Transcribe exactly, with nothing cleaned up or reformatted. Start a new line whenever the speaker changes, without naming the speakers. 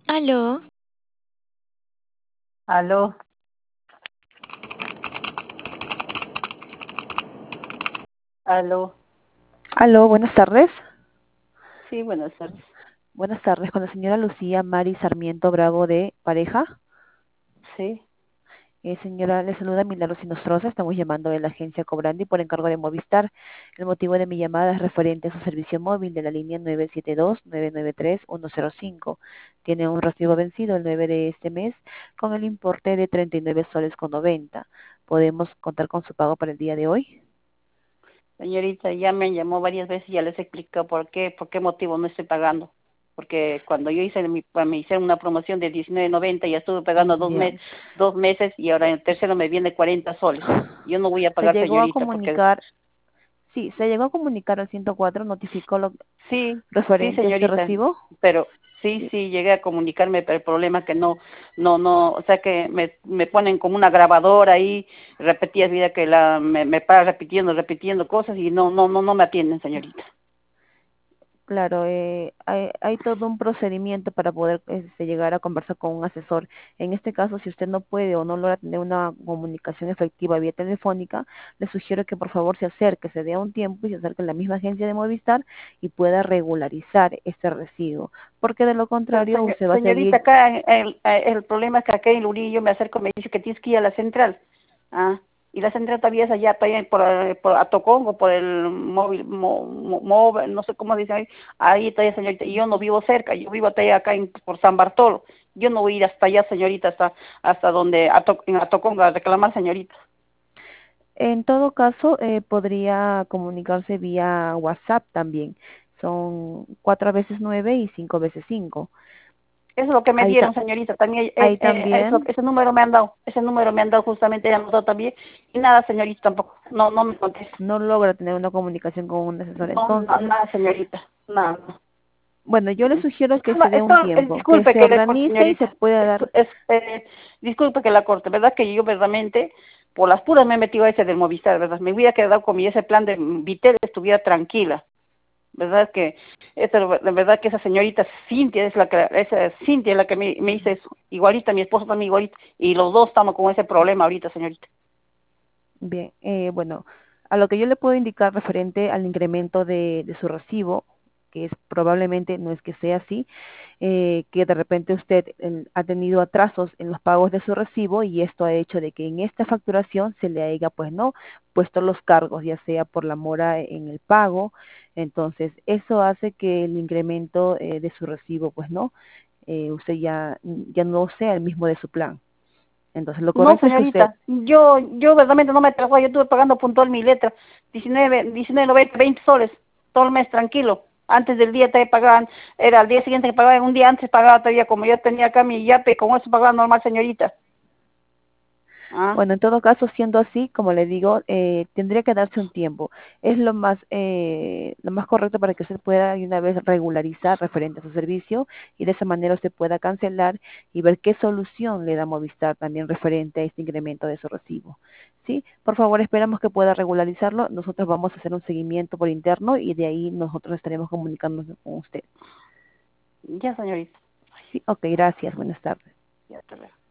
Aló,
Aló, aló.
Aló, buenas tardes.
Sí, buenas tardes.
Buenas tardes, con la señora Lucía Mari Sarmiento Bravo de Pareja.
Sí,
Eh, señora, le saluda Milagros Inostroza. Estamos llamando de la agencia Cobrandi por encargo de Movistar. El motivo de mi llamada es referente a su servicio móvil de la línea nueve siete dos, nueve nueve tres, uno cero cinco. Tiene un recibo vencido el nueve de este mes con el importe de treinta y nueve soles con noventa. ¿Podemos contar con su pago para el día de hoy?
señorita, ya me llamó varias veces y ya les explico por qué, por qué motivo no estoy pagando. Porque cuando yo hice mi, me hicieron una promoción de diecinueve noventa, ya estuve pagando dos,
Ya.
mes, dos meses y ahora en el tercero me viene cuarenta soles. Yo no voy a
Se
pagar,
llegó a
señorita, porque
comunicar, sí, se llegó a comunicar al ciento cuatro, notificó lo
sí, sí,
referente a este
señorita,
recibo.
pero sí,
Sí.
sí, llegué a comunicarme, pero el problema es que no, no, no, o sea que me, me ponen como una grabadora ahí, repetidas vida que la, me, me para repitiendo, repitiendo cosas y no, no, no, no me atienden, señorita.
Claro, eh, hay, hay todo un procedimiento para poder este, llegar a conversar con un asesor. En este caso, si usted no puede o no logra tener una comunicación efectiva vía telefónica, le sugiero que por favor se acerque, se dé un tiempo y se acerque a la misma agencia de Movistar y pueda regularizar este recibo. Porque de lo
Pero
contrario,
señor,
usted va a
señorita,
seguir.
acá el, el problema es que acá en Lurí yo me acerco, me dice que tienes que ir a la central. Ah, y la central todavía es allá, todavía por, eh, por Atocongo, por el móvil, mo, mo- móvil, no sé cómo dicen ahí, ahí todavía, señorita. Y yo no vivo cerca, yo vivo todavía acá en, por San Bartolo. Yo no voy a ir hasta allá, señorita, hasta hasta donde, Ato, en Atocongo, a reclamar, señorita.
En todo caso, eh, podría comunicarse vía WhatsApp también. Son cuatro veces nueve y cinco veces cinco.
Eso es lo que me
Ahí,
dieron,
ta-
señorita. También eh,
ahí
eh, eso,
también
ese número me han dado, ese número me han dado justamente, ya anotado también. Y nada, señorita, tampoco, no, no me contesta.
no logra tener una comunicación con un asesor.
No, no,
Entonces,
nada, señorita, nada.
bueno, yo le
No.
sugiero que
Esto-
se dé un
esto- eh,
tiempo, que
disculpe
se
que le corte,
organice y se
señorita.
pueda
Es,
dar.
es, eh, disculpe que la corte, ¿verdad? Que yo verdaderamente, por las puras me he metido a ese del Movistar, ¿verdad? Me hubiera quedado con mi ese plan de Vitel, estuviera tranquila, ¿verdad? Que esa, la verdad que esa señorita Cintia es la que, esa Cintia es la que me, me hizo eso. Igualita, mi esposo también igualita. Y los dos estamos con ese problema ahorita, señorita.
Bien, eh, bueno, a lo que yo le puedo indicar referente al incremento de, de su recibo, que es probablemente, no es que sea así, eh, que de repente usted eh, ha tenido atrasos en los pagos de su recibo y esto ha hecho de que en esta facturación se le haya, pues no, puesto los cargos, ya sea por la mora en el pago. Entonces, eso hace que el incremento eh, de su recibo, pues no, eh, usted ya, ya no sea el mismo de su plan. Entonces, lo
No,
correcto es que usted.
señorita, yo, yo verdaderamente no me atrasó, yo estuve pagando puntual mi letra, diecinueve, diecinueve, noventa, veinte soles, todo el mes tranquilo. Antes del día te pagaban, era al día siguiente que pagaba, un día antes pagaba todavía, como yo tenía acá mi yape, con eso pagaba normal, señorita. Ah,
Bueno, en todo caso, siendo así, como le digo, eh, tendría que darse un tiempo. Es lo más, eh, lo más correcto para que usted pueda de una vez regularizar referente a su servicio y de esa manera usted pueda cancelar y ver qué solución le da Movistar también referente a este incremento de su recibo. ¿Sí? Por favor, esperamos que pueda regularizarlo. Nosotros vamos a hacer un seguimiento por interno y de ahí nosotros estaremos comunicándonos con usted.
ya, señorita.
Sí, ok, gracias. Buenas tardes.
Ya, hasta luego.